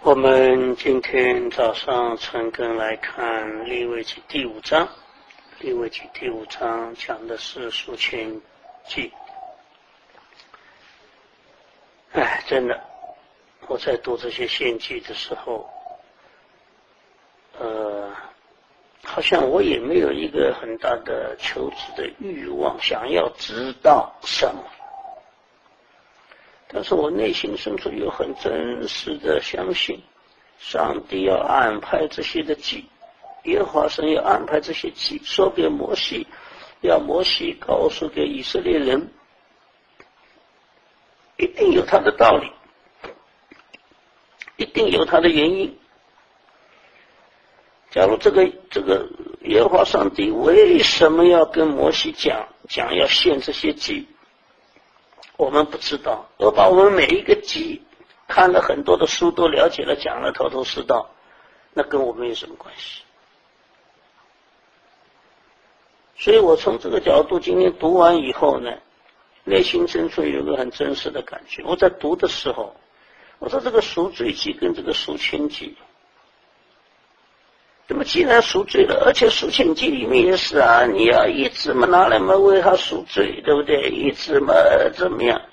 我们今天早上陈根来看利未记第5章，利未记第5章讲的是赎愆祭。真的，我在读这些献祭的时候，好像我也没有一个很大的求知的欲望，想要知道什么。但是我内心深处又很真实的相信，上帝要安排这些的祭，耶和华神要安排这些祭，说给摩西，要摩西告诉给以色列人，一定有他的道理，一定有他的原因。假如这个耶和华上帝为什么要跟摩西讲要献这些祭，我们不知道，而把我们每一个祭看了很多的书都了解了，讲了头头是道，那跟我们有什么关系？所以我从这个角度今天读完以后呢，内心深处有个很真实的感觉。我在读的时候，我说这个赎罪祭跟这个赎愆祭，那么既然赎罪了，而且赎愆祭里面也是啊，你要一直嘛拿来嘛为他赎罪，对不对？一直嘛怎么样？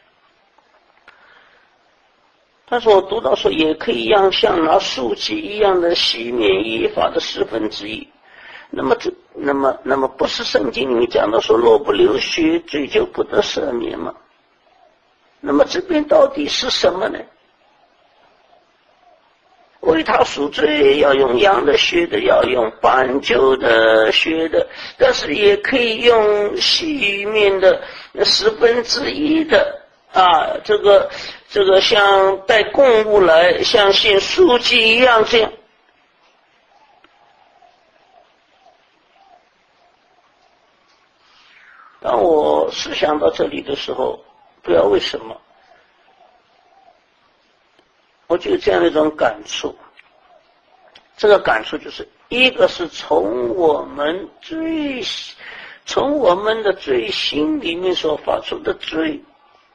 但是我读到说也可以像拿素祭一样的洗免依法的1/10。那么不是圣经里面讲到说若不流血罪就不得赦免吗？那么这边到底是什么呢？为他赎罪要用羊的血的，要用斑鸠的血的，但是也可以用洗免的1/10的啊，这个像带供物来，像献素祭一样这样。当我思想到这里的时候，不知道为什么，我就有这样的一种感触。这个感触就是一个是从我们的罪心里面所发出的罪，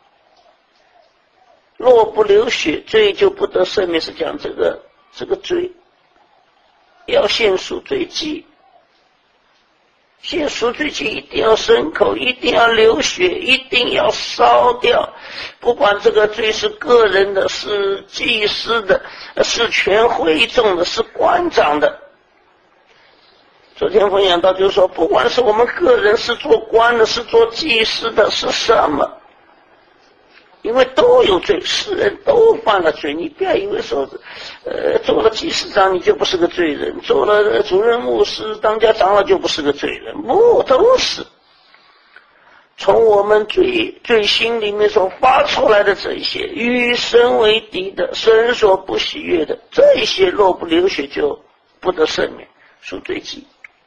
若不流血罪就不得赦免，是讲这个罪要献赎罪祭，献赎罪祭一定要牲口，一定要流血，一定要烧掉，不管这个罪是个人的，是祭司的，是全会众的，是官长的。昨天分享到就是说，不管是我们个人是做官的，是做祭司的，是什么，因为都有罪，世人都犯了罪。你不要以为说做了祭司长你就不是个罪人，做了主任牧师当家长老就不是个罪人，不，都是从我们罪心里面所发出来的这一些与神为敌的，神所不喜悦的，这一些若不流血就不得赦免。赎罪祭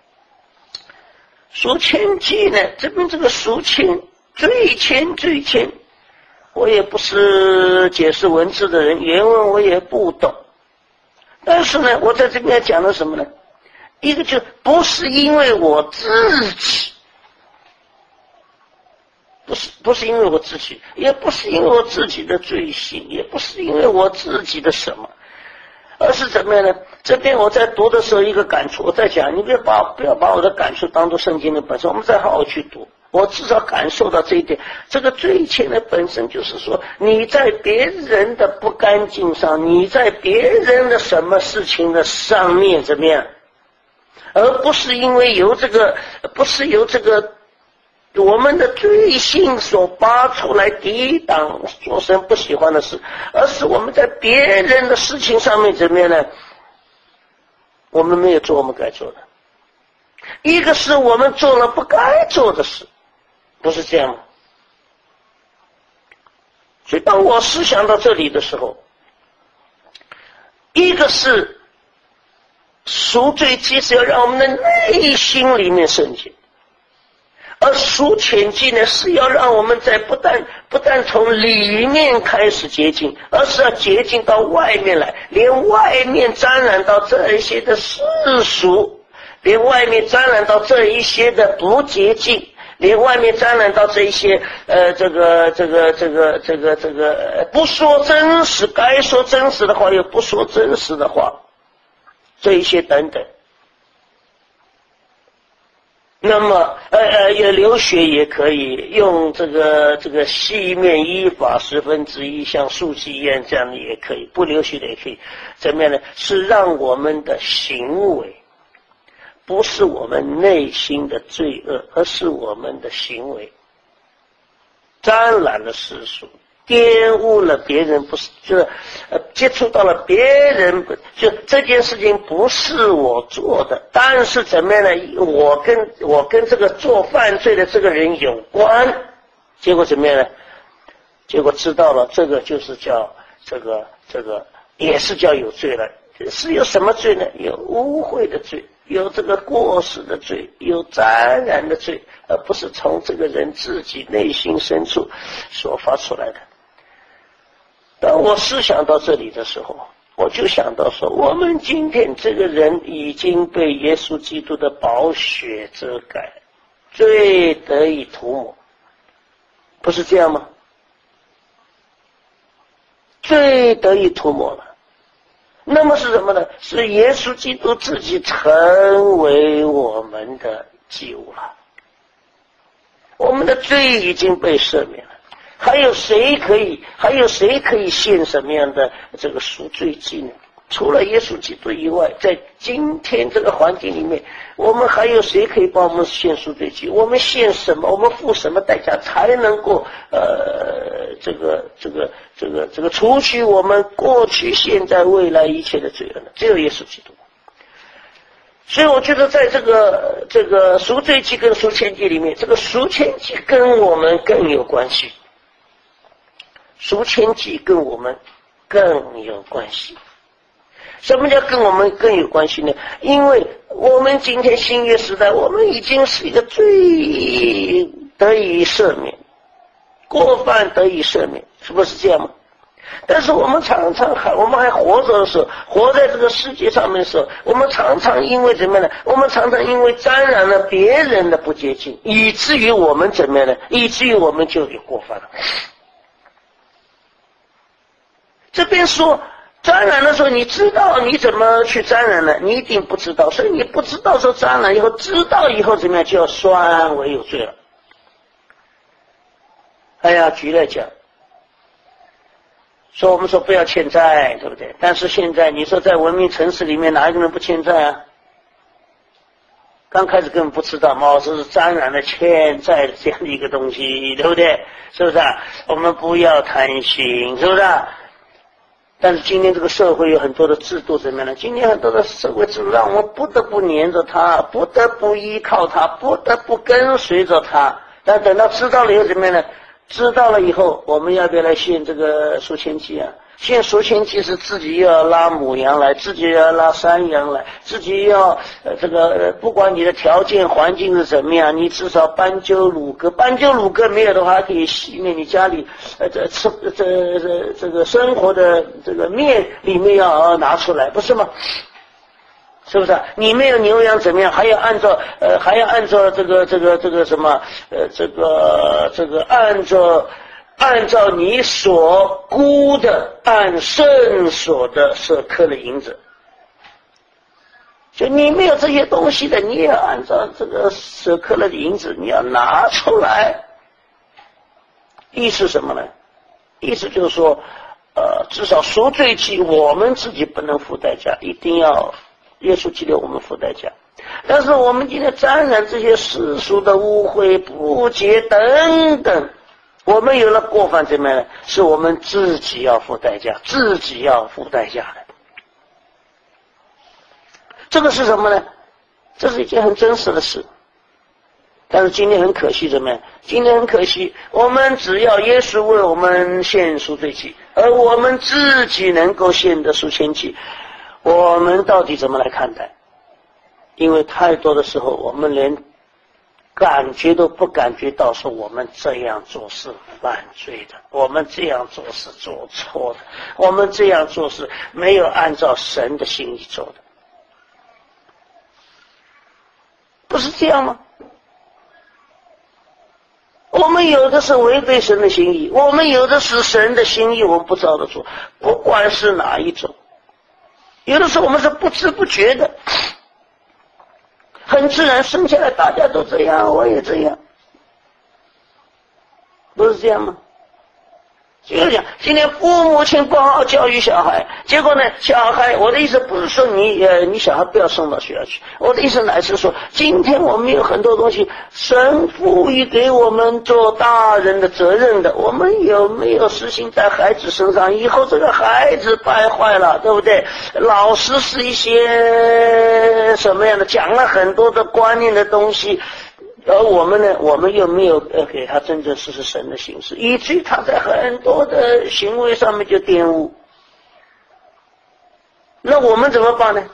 赎愆祭呢，这边这个赎愆罪愆，我也不是解释文字的人，原文我也不懂，但是呢，我在这边讲的什么呢？一个就不是因为我自己，不是因为我自己，也不是因为我自己的罪行，也不是因为我自己的什么，而是怎么样呢？这边我在读的时候一个感触，我在讲，你不要把我的感触当作圣经的本身，我们再好好去读。我至少感受到这一点，这个罪愆的本身就是说，你在别人的不干净上，你在别人的什么事情的上面怎么样，而不是因为由这个我们的罪性所发出来抵挡做神不喜欢的事，而是我们在别人的事情上面怎么样呢？我们没有做我们该做的，一个是我们做了不该做的事，不是这样吗？所以当我思想到这里的时候，一个是赎罪祭是要让我们的内心里面圣洁，而赎愆祭呢，是要让我们在不但从里面开始洁净，而是要洁净到外面来，连外面沾染到这一些的世俗，连外面沾染到这一些的不洁净， 连外面沾染到这一些不说真实，该说真实的话又不说真实的话，这一些等等。那么有流血也可以用这个细面依法1/10，像素剂一样，这样的也可以，不流血的也可以。怎么样呢？是让我们的行为，不是我们内心的罪恶，而是我们的行为沾染了世俗，玷污了别人，不是就是接触到了别人，就这件事情不是我做的，但是怎么样呢？我跟这个做犯罪的这个人有关，结果怎么样呢？结果知道了，这个就是叫这个也是叫有罪了。是有什么罪呢？有污秽的罪，有这个过失的罪，有沾染的罪，而不是从这个人自己内心深处所发出来的。当我思想到这里的时候，我就想到说，我们今天这个人已经被耶稣基督的宝血遮盖，罪得以涂抹，不是这样吗？罪得以涂抹了，那么是什么呢？是耶稣基督自己成为我们的祭物了，我们的罪已经被赦免了。还有谁可以献什么样的这个赎罪祭呢？除了耶稣基督以外，在今天这个环境里面，我们还有谁可以帮我们献赎罪祭？我们献什么？我们付什么代价才能够除去我们过去、现在、未来一切的罪恶呢？只有耶稣基督。所以我觉得在这个赎罪祭跟赎愆祭里面，这个赎愆祭跟我们更有关系，赎愆祭跟我们更有关系。什么叫跟我们更有关系呢？因为我们今天新约时代，我们已经是一个罪得以赦免，过犯得以赦免，是不是这样吗？但是我们常常我们还活着的时候，活在这个世界上面的时候，我们常常因为怎么样呢？我们常常因为沾染了别人的不洁净，以至于我们怎么样呢？以至于我们就有过犯了。这边说沾染的时候，你知道你怎么去沾染呢？你一定不知道，所以你不知道说沾染以后，知道以后怎么样，就要算为有罪了。哎呀，举例讲，说我们说不要欠债，对不对？但是现在你说在文明城市里面，哪一个人不欠债啊？刚开始根本不知道嘛，这是沾染了欠债的这样的一个东西，对不对？是不是啊？我们不要贪心，是不是啊？但是今天这个社会有很多的制度怎么样呢？今天很多的社会制度让我们不得不黏着它，不得不依靠它，不得不跟随着它。但等到知道了以后怎么样呢？知道了以后，我们要不要来献这个赎愆祭啊？献赎愆祭是自己要拉母羊来，自己要拉山羊来，自己要不管你的条件环境是怎么样，你至少斑鸠乳鸽，斑鸠乳鸽没有的话，还可以熄灭你家里这个生活的这个面里面要拿出来，不是吗？是不是啊？你没有牛羊怎么样？还要按照这个什么按照你所估的按圣所的所刻的银子，就你没有这些东西的，你也要按照这个所刻的银子，你要拿出来。意思什么呢？意思就是说，至少赎罪祭我们自己不能付代价，一定要耶稣基督我们付代价。但是我们今天沾染这些世俗的污秽、不洁等等，我们有了过犯怎么样呢？是我们自己要付代价，自己要付代价的。这个是什么呢？这是一件很真实的事。但是今天很可惜怎么样？今天很可惜，我们只要耶稣为我们献赎罪祭，而我们自己能够献的赎愆祭，我们到底怎么来看待？因为太多的时候，我们连感觉都不感觉到说我们这样做是犯罪的，我们这样做是做错的，我们这样做是没有按照神的心意做的，不是这样吗？ 我们有的是违背神的心意，我们有的是神的心意，我们不照着做，不管是哪一种。有的时候我们是不知不觉的，很自然生下来，大家都这样，我也这样，不是这样吗？就是讲，今天父母亲不好好教育小孩，结果呢，小孩，我的意思不是说你小孩不要送到学校去，我的意思乃是说，今天我们有很多东西，神赋予给我们做大人的责任的，我们有没有实行在孩子身上？以后这个孩子败坏了，对不对？老师是一些什么样的，讲了很多的观念的东西。而我们呢，我们又没有给他真正是神的形式，以至于他在很多的行为上面就玷污。那我们怎么办呢？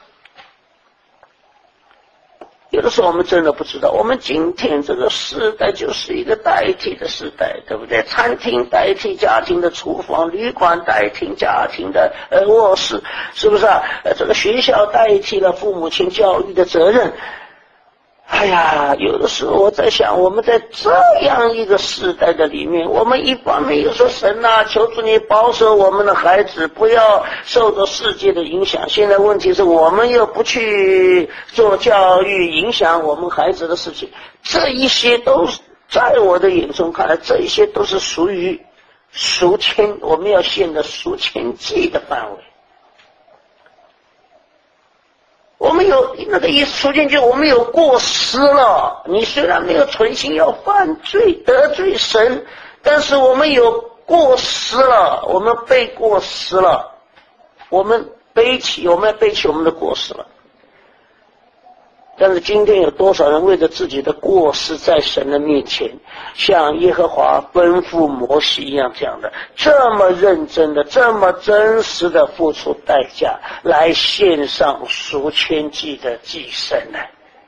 有的时候我们真的不知道，我们今天这个时代就是一个代替的时代，对不对？餐厅代替家庭的厨房，旅馆代替家庭的卧室，是不是啊？这个学校代替了父母亲教育的责任。哎呀，有的时候我在想，我们在这样一个时代的里面，我们一方面又说神啊，求主你保守我们的孩子不要受到世界的影响。现在问题是我们又不去做教育，影响我们孩子的事情，这一些都在我的眼中看来，这一些都是属于赎愆，我们要献的赎愆祭的范围。我们有那个意思出现，就我们有过失了。你虽然没有存心要犯罪得罪神，但是我们有过失了，我们被过失了，我们要背起我们的过失了。但是今天有多少人为着自己的过失在神的面前，像耶和华吩咐摩西一样讲的，这么认真的，这么真实的付出代价来献上赎愆祭的祭牲呢？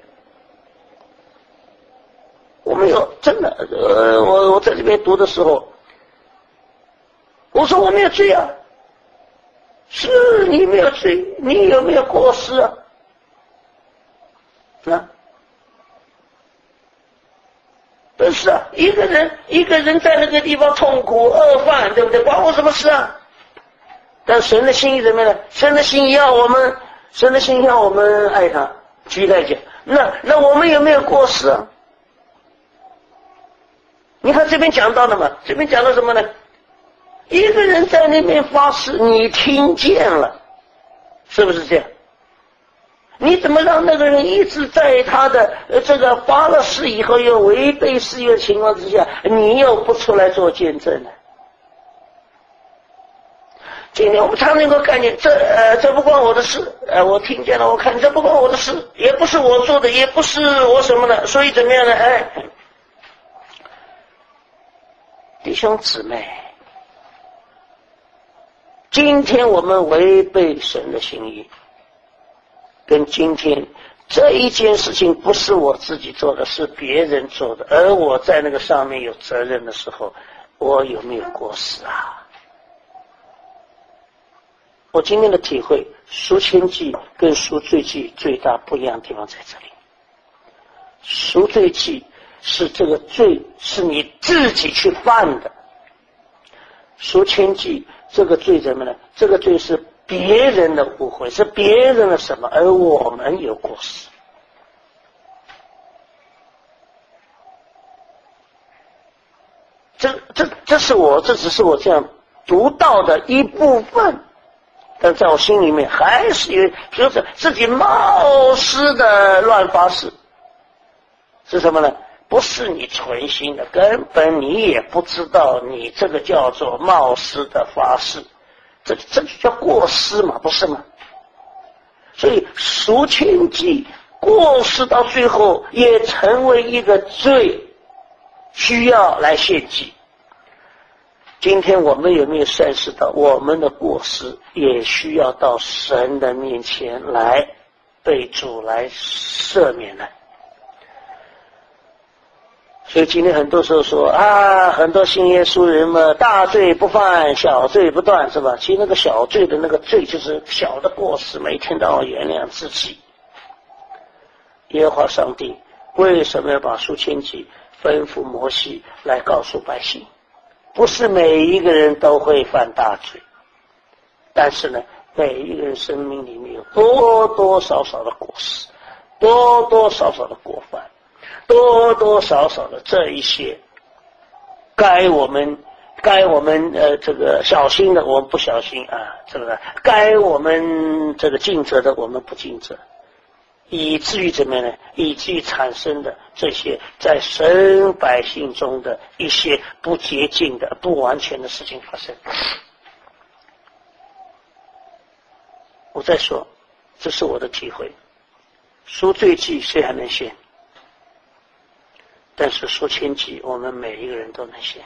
我们有真的，我在这边读的时候，我说我没有罪啊，是你没有罪，你有没有过失啊？不是啊，一个人在那个地方痛苦饿饭，对不对？关我什么事啊？但神的心意怎么样呢？神的心意要我们爱他，居代价。那我们有没有过失啊？你看这边讲到了嘛？这边讲到什么呢？一个人在那边发誓，你听见了，是不是这样？你怎么让那个人一直在他的这个发了誓以后又违背誓约的情况之下，你又不出来做见证呢？今天我们常能够看见，这不关我的事，我听见了，我看这不关我的事，也不是我做的，也不是我什么的，所以怎么样呢？弟兄姊妹，今天我们违背神的心意。跟今天这一件事情不是我自己做的，是别人做的，而我在那个上面有责任的时候，我有没有过失啊？我今天的体会，赎愆祭跟赎罪祭最大不一样的地方在这里。赎罪祭是这个罪是你自己去犯的，赎愆祭这个罪怎么呢？这个罪是别人的误会，是别人的什么，而我们有过失。这只是我这样读到的一部分，但在我心里面还是有，比如说自己冒失的乱发誓，是什么呢？不是你存心的，根本你也不知道，你这个叫做冒失的发誓。这就叫过失嘛，不是吗？所以赎愆祭过失到最后也成为一个罪，需要来献祭。今天我们有没有认识到我们的过失也需要到神的面前来被主来赦免呢？所以今天很多时候说啊，很多信耶稣人嘛，大罪不犯，小罪不断，是吧？其实那个小罪的那个罪就是小的过失，每天都要原谅自己。耶和华上帝为什么要把赎愆祭吩咐摩西来告诉百姓，不是每一个人都会犯大罪，但是呢，每一个人生命里面有多多少少的过失，多多少少的过犯，多多少少的这一些该我们这个小心的我们不小心啊，这个该我们这个尽责的我们不尽责，以至于怎么样呢？以至于产生的这些在神百姓中的一些不洁净的不完全的事情发生。我再说，这是我的体会，赎罪祭谁还能献？但是赎愆祭我们每一个人都能献。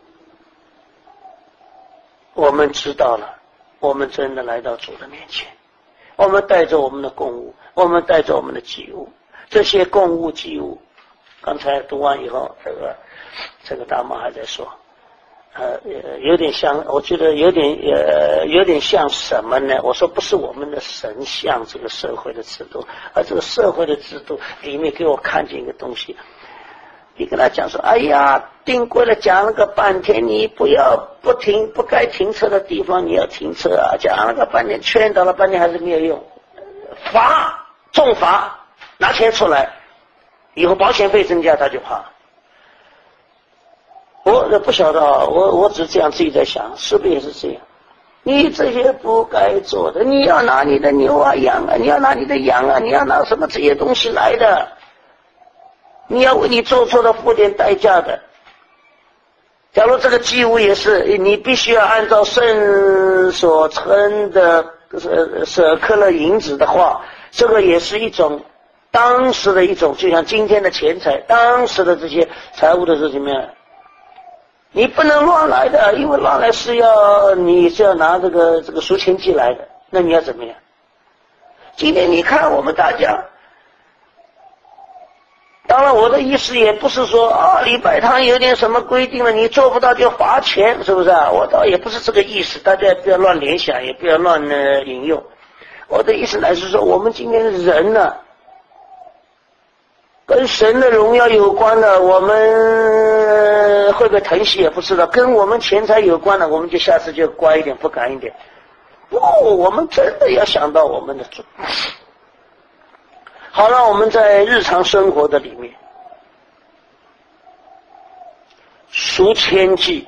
我们知道了，我们真的来到主的面前，我们带着我们的供物，我们带着我们的祭物，这些供物祭物，刚才读完以后，这个大妈还在说，有点像，我觉得有点像什么呢？我说不是我们的神像这个社会的制度，而这个社会的制度里面给我看见一个东西。你跟他讲说，哎呀，定规了讲了个半天，你不该停车的地方你要停车啊，讲了个半天，劝导了半天还是没有用，重罚，拿钱出来，以后保险费增加他就怕。我不晓得，我只这样自己在想，是不是也是这样？你这些不该做的，你要拿你的牛啊羊啊，你要拿你的羊啊，你要拿什么这些东西来的，你要为你做错的付点代价的。假如这个祭物也是，你必须要按照圣所称的舍克勒银子的话，这个也是一种当时的一种，就像今天的钱财，当时的这些财务的是什么样？你不能乱来的，因为乱来你是要拿这个赎愆祭来的，那你要怎么样？今天你看我们大家。当然我的意思也不是说礼拜堂有点什么规定了你做不到就罚钱，是不是啊？我倒也不是这个意思，大家也不要乱联想，也不要乱引用。我的意思乃是说，我们今天的人呢，跟神的荣耀有关的，我们会不会疼惜也不知道；跟我们钱财有关的，我们就下次就乖一点，不敢一点。不，我们真的要想到我们的主。好了，我们在日常生活的里面，赎愆祭，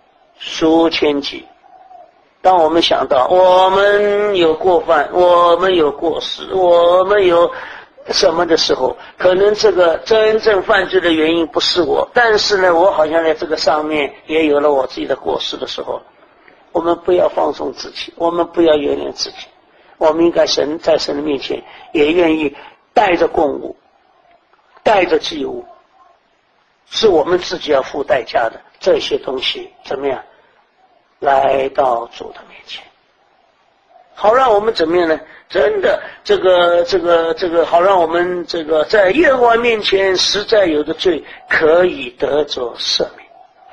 当我们想到我们有过犯，我们有过失，我们有什么的时候，可能这个真正犯罪的原因不是我，但是呢，我好像在这个上面也有了我自己的过失的时候，我们不要放纵自己，我们不要原谅自己，我们应该在神的面前也愿意带着供物，带着祭物，是我们自己要付代价的，这些东西怎么样来到主的面前，好让我们怎么样呢？真的这个好让我们这个在耶和华面前实在有的罪可以得着赦免，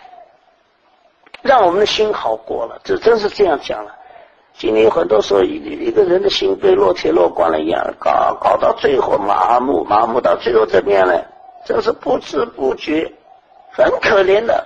让我们的心好过了。这真是这样讲了。今天有很多时候一个人的心被落铁落光了一样，搞到最后麻木到最后怎么样呢？真是不知不觉，很可怜的。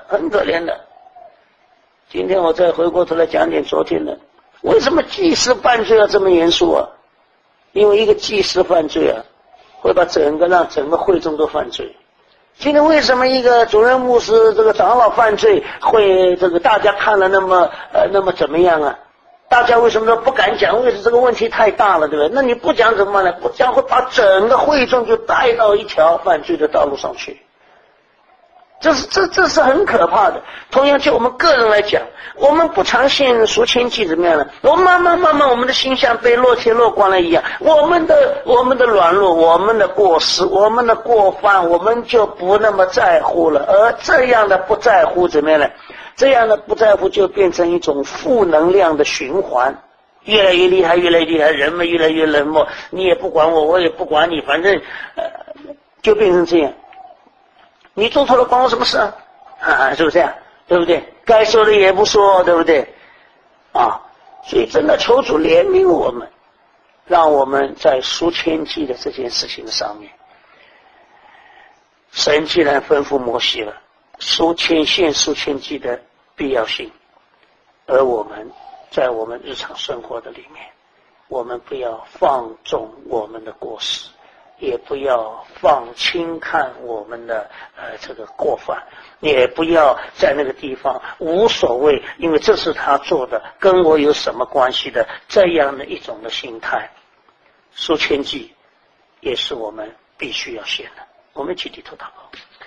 今天我再回过头来讲点昨天的，为什么祭司犯罪要这么严肃啊？因为一个祭司犯罪啊，会把让整个会众都犯罪。今天为什么一个主任牧师这个长老犯罪会大家看了那么怎么样啊？大家为什么都不敢讲？为什么这个问题太大了，对不对？那你不讲怎么办呢？不讲会把整个会众就带到一条犯罪的道路上去，这是很可怕的。同样就我们个人来讲，我们不常献赎愆祭怎么样呢？我们慢慢我们的心像被落铁落光了一样，我们的软弱，我们的过失，我们的过犯，我们就不那么在乎了。而这样的不在乎怎么样呢？这样的不在乎就变成一种负能量的循环，越来越厉害，人们越来越冷漠，你也不管我，我也不管你，反正就变成这样。你做错了关我什么事啊？是不是这样？对不对？该说的也不说，对不对？所以真的求主怜悯我们，让我们在赎愆祭的这件事情上面神既然吩咐摩西了书签献书签祭的必要性，而我们在我们日常生活的里面，我们不要放纵我们的过失，也不要放轻看我们的这个过犯，也不要在那个地方无所谓，因为这是他做的，跟我有什么关系的这样的一种的心态。书签祭也是我们必须要献的。我们一起低头祷告。